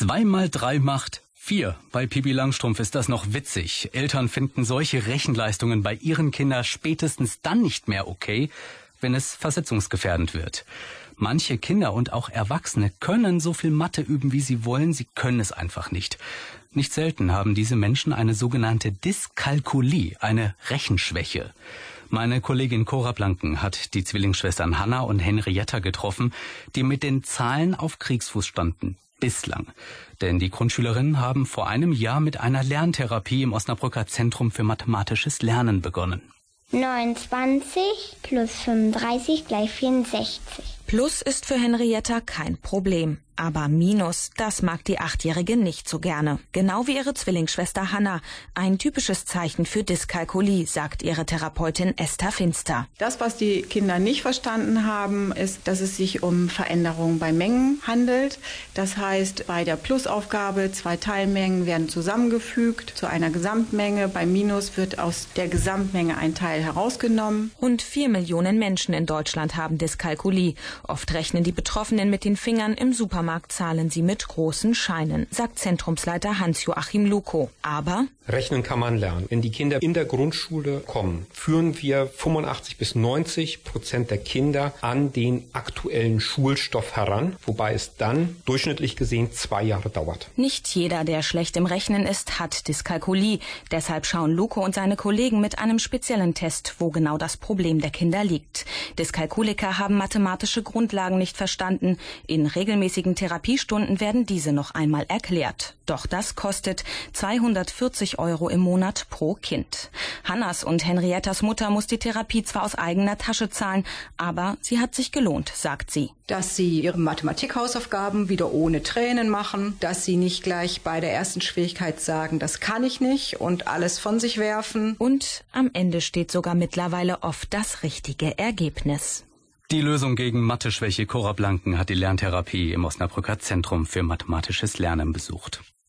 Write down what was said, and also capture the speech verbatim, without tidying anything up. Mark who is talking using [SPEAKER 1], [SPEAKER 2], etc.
[SPEAKER 1] Zwei mal drei macht vier. Bei Pippi Langstrumpf ist das noch witzig. Eltern finden solche Rechenleistungen bei ihren Kindern spätestens dann nicht mehr okay, wenn es versetzungsgefährdend wird. Manche Kinder und auch Erwachsene können so viel Mathe üben, wie sie wollen, sie können es einfach nicht. Nicht selten haben diese Menschen eine sogenannte Dyskalkulie, eine Rechenschwäche. Meine Kollegin Cora Blanken hat die Zwillingsschwestern Hanna und Henrietta getroffen, die mit den Zahlen auf Kriegsfuß standen. Bislang. Denn die Grundschülerinnen haben vor einem Jahr mit einer Lerntherapie im Osnabrücker Zentrum für mathematisches Lernen begonnen.
[SPEAKER 2] neunundzwanzig plus fünfunddreißig gleich vierundsechzig.
[SPEAKER 3] Plus ist für Henrietta kein Problem. Aber Minus, das mag die Achtjährige nicht so gerne. Genau wie ihre Zwillingsschwester Hanna. Ein typisches Zeichen für Dyskalkulie, sagt ihre Therapeutin Esther Finster.
[SPEAKER 4] Das, was die Kinder nicht verstanden haben, ist, dass es sich um Veränderungen bei Mengen handelt. Das heißt, bei der Plusaufgabe zwei Teilmengen werden zusammengefügt zu einer Gesamtmenge. Bei Minus wird aus der Gesamtmenge ein Teil herausgenommen.
[SPEAKER 3] Rund vier Millionen Menschen in Deutschland haben Dyskalkulie. Oft rechnen die Betroffenen mit den Fingern, im Supermarkt zahlen sie mit großen Scheinen, sagt Zentrumsleiter Hans-Joachim Luko. Aber
[SPEAKER 5] Rechnen kann man lernen. Wenn die Kinder in der Grundschule kommen, führen wir fünfundachtzig bis neunzig Prozent der Kinder an den aktuellen Schulstoff heran, wobei es dann durchschnittlich gesehen zwei Jahre dauert.
[SPEAKER 3] Nicht jeder, der schlecht im Rechnen ist, hat Dyskalkulie. Deshalb schauen Luko und seine Kollegen mit einem speziellen Test, wo genau das Problem der Kinder liegt. Dyskalkuliker haben mathematische Grundlagen nicht verstanden. In regelmäßigen Therapiestunden werden diese noch einmal erklärt. Doch das kostet zweihundertvierzig Euro im Monat pro Kind. Hannas und Henriettas Mutter muss die Therapie zwar aus eigener Tasche zahlen, aber sie hat sich gelohnt, sagt sie.
[SPEAKER 6] Dass sie ihre Mathematik-Hausaufgaben wieder ohne Tränen machen, dass sie nicht gleich bei der ersten Schwierigkeit sagen, das kann ich nicht und alles von sich werfen.
[SPEAKER 3] Und am Ende steht sogar mittlerweile oft das richtige Ergebnis.
[SPEAKER 1] Die Lösung gegen Mathe-Schwäche. Cora Blanken hat die Lerntherapie im Osnabrücker Zentrum für mathematisches Lernen besucht.